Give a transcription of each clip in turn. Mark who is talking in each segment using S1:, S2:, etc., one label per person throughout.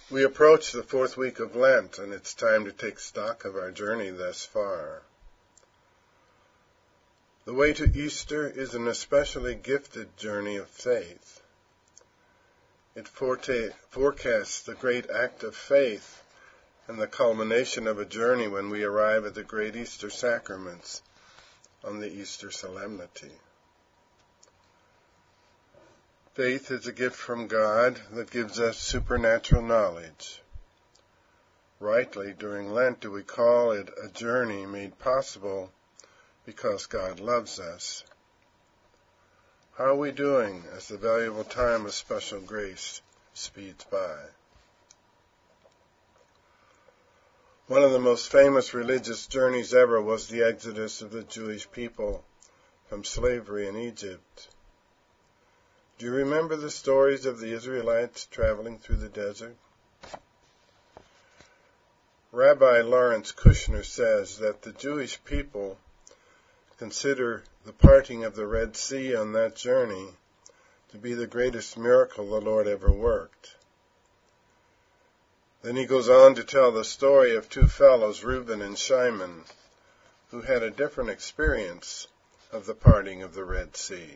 S1: We approach the fourth week of Lent, and it's time to take stock of our journey thus far. The way to Easter is an especially gifted journey of faith. It forecasts the great act of faith and the culmination of a journey when we arrive at the great Easter sacraments on the Easter solemnity. Faith is a gift from God that gives us supernatural knowledge. Rightly, during Lent, do we call it a journey made possible because God loves us. How are we doing as the valuable time of special grace speeds by? One of the most famous religious journeys ever was the exodus of the Jewish people from slavery in Egypt. Do you remember the stories of the Israelites traveling through the desert? Rabbi Lawrence Kushner says that the Jewish people consider the parting of the Red Sea on that journey to be the greatest miracle the Lord ever worked. Then he goes on to tell the story of two fellows, Reuben and Shimon, who had a different experience of the parting of the Red Sea.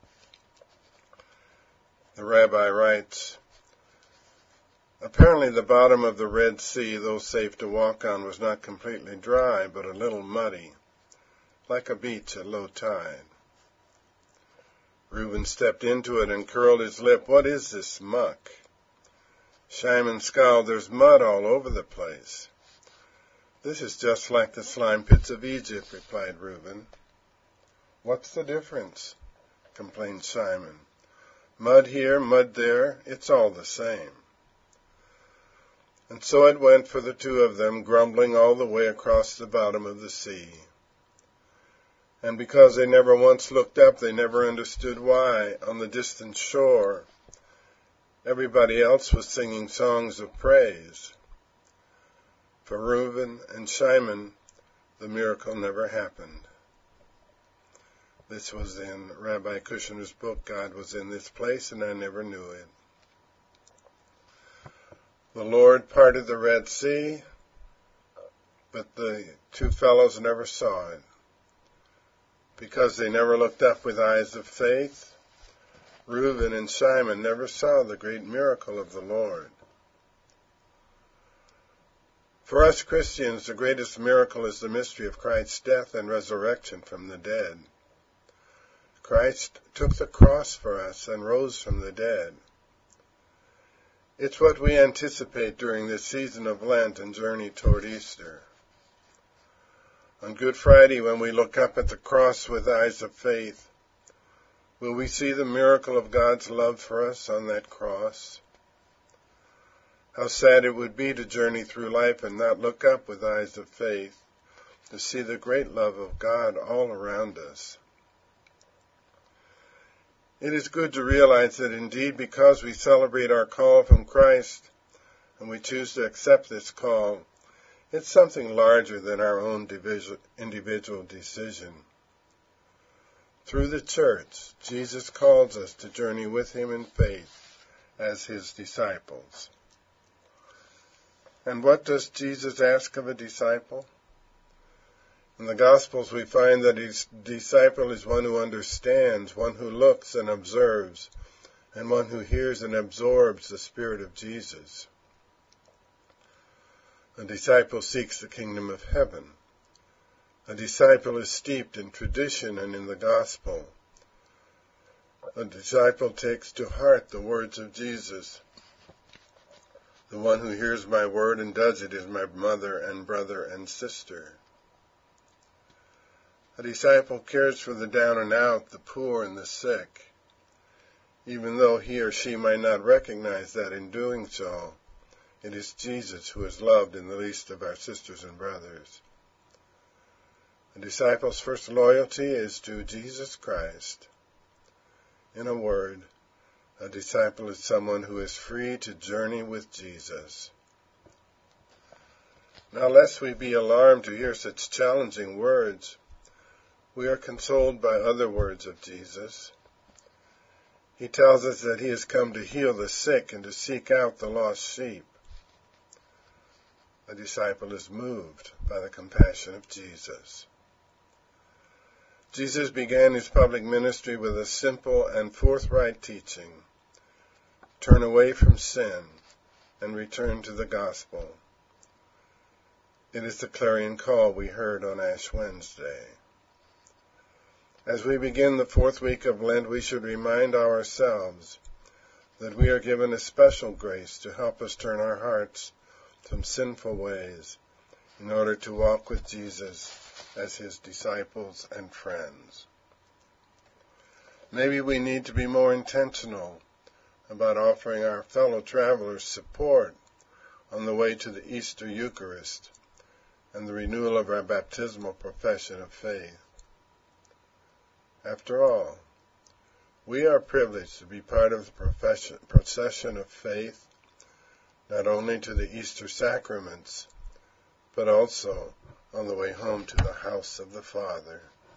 S1: The rabbi writes, apparently the bottom of the Red Sea, though safe to walk on, was not completely dry, but a little muddy, like a beach at low tide. Reuben stepped into it and curled his lip. What is this muck? Shimon scowled. There's mud all over the place. This is just like the slime pits of Egypt, replied Reuben. What's the difference? Complained Shimon. Mud here, mud there, it's all the same. And so it went for the two of them, grumbling all the way across the bottom of the sea. And because they never once looked up, they never understood why, on the distant shore, everybody else was singing songs of praise. For Reuben and Shimon, the miracle never happened. This was in Rabbi Kushner's book, God Was in This Place, and I Never Knew It. The Lord parted the Red Sea, but the two fellows never saw it. Because they never looked up with eyes of faith, Reuben and Shimon never saw the great miracle of the Lord. For us Christians, the greatest miracle is the mystery of Christ's death and resurrection from the dead. Christ took the cross for us and rose from the dead. It's what we anticipate during this season of Lent and journey toward Easter. On Good Friday, when we look up at the cross with eyes of faith, will we see the miracle of God's love for us on that cross? How sad it would be to journey through life and not look up with eyes of faith, to see the great love of God all around us. It is good to realize that indeed, because we celebrate our call from Christ and we choose to accept this call, it's something larger than our own individual decision. Through the church, Jesus calls us to journey with him in faith as his disciples. And what does Jesus ask of a disciple? In the Gospels, we find that his disciple is one who understands, one who looks and observes, and one who hears and absorbs the Spirit of Jesus. A disciple seeks the kingdom of heaven. A disciple is steeped in tradition and in the Gospel. A disciple takes to heart the words of Jesus. The one who hears my word and does it is my mother and brother and sister. A disciple cares for the down and out, the poor and the sick, even though he or she might not recognize that in doing so, it is Jesus who is loved in the least of our sisters and brothers. A disciple's first loyalty is to Jesus Christ. In a word, a disciple is someone who is free to journey with Jesus. Now, lest we be alarmed to hear such challenging words, we are consoled by other words of Jesus. He tells us that he has come to heal the sick and to seek out the lost sheep. a disciple is moved by the compassion of Jesus. Jesus began his public ministry with a simple and forthright teaching: turn away from sin and return to the gospel. It is the clarion call we heard on Ash Wednesday. As we begin the fourth week of Lent, we should remind ourselves that we are given a special grace to help us turn our hearts from sinful ways in order to walk with Jesus as his disciples and friends. Maybe we need to be more intentional about offering our fellow travelers support on the way to the Easter Eucharist and the renewal of our baptismal profession of faith. After all, we are privileged to be part of the procession of faith, not only to the Easter sacraments, but also on the way home to the house of the Father.